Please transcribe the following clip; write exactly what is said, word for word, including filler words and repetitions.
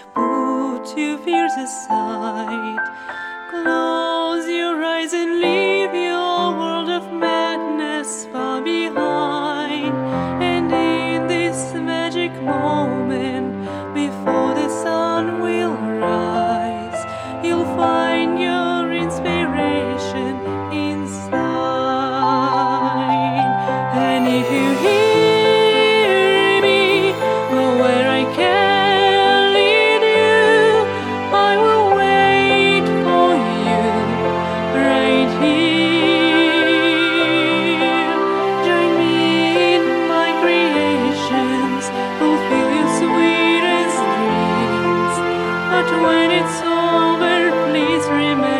put your fears aside. Close your eyes and leave your world of madness far behind. And in this magic moment, before the sun will rise, you'll find your inspiration inside. And if you hear me, go where I can lead you. I will wait for you right here. Join me in my creations, fulfill your sweetest dreams. But when it's over, please remember